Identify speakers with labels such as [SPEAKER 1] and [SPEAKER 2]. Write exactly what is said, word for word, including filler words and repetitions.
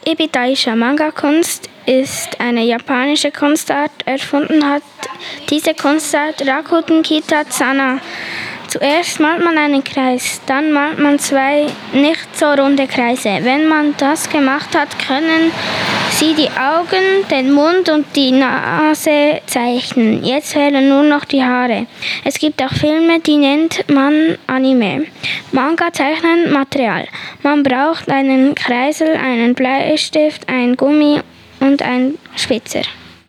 [SPEAKER 1] Ibitaisha Manga-Kunst ist eine japanische Kunstart. Erfunden hat diese Kunstart Rakuten Kitatsana. Zuerst malt man einen Kreis, dann malt man zwei nicht so runde Kreise. Wenn man das gemacht hat, können Sie die Augen, den Mund und die Nase zeichnen. Jetzt fehlen nur noch die Haare. Es gibt auch Filme, die nennt man Anime. Manga zeichnen Material. Man braucht einen Kreisel, einen Bleistift, ein Gummi und einen Spitzer.